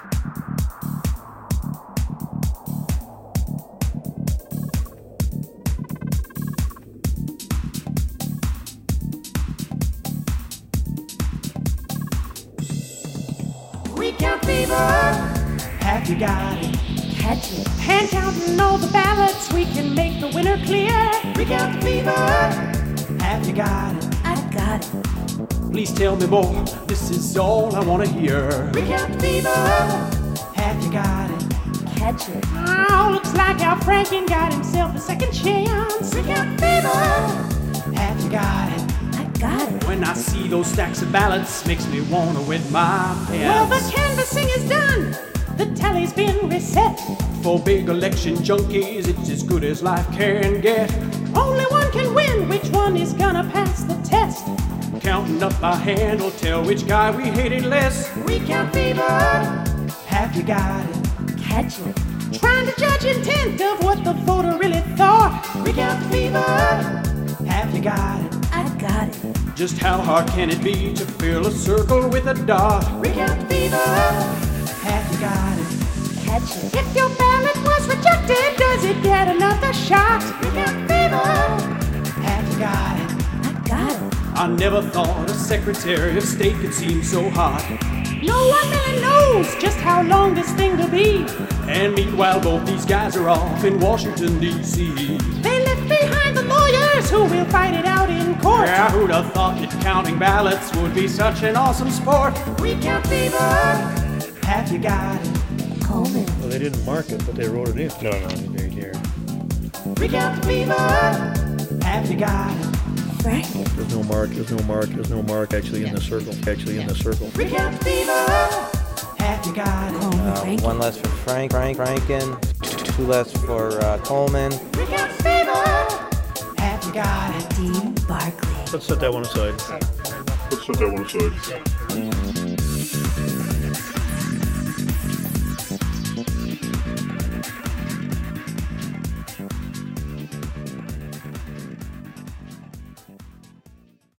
Recount fever. Have you got it? Catch it. Hand counting all the ballots, we can make the winner clear. Recount fever. Have you got it? I got it. Please tell me more. This is all I want to hear. Recount fever. Have you got it? Catch it. Oh, looks like our Franken got himself a second chance. Recount fever. Have you got it? I got it. When I see those stacks of ballots, makes me want to wet my Well, pants. the canvassing is done. The tally's been reset. For big election junkies, it's as good as life can get. Only one can win. Which one is gonna pass the test? Counting up by hand will tell which guy we hated less. Recount fever. Have you got it? Catch it. Trying to judge intent of what the voter really thought. Recount fever. Have you got it? I got it. Just how hard can it be to fill a circle with a dot? Recount fever. Have you got it? Catch it. If your ballot was rejected, does it get another shot? Recount fever. Have you got it? I got it. I never thought a Secretary of State could seem so hot. No one really knows just how long this thing will be. And meanwhile, both these guys are off in Washington, D.C. They left behind the lawyers who will fight it out in court. Yeah, who'd have thought that counting ballots would be such an awesome sport? Recount fever. Have you got it? Coleman. Well, they didn't mark it, but they wrote it in. No, they did. Recount fever. Have you got it? Franken. There's no mark actually in the circle. Recount fever. Have you got it? Coleman. Franken. One less for Franken, two less for Coleman. Recount fever. Have you got it? Dean Barkley. Let's set that one aside.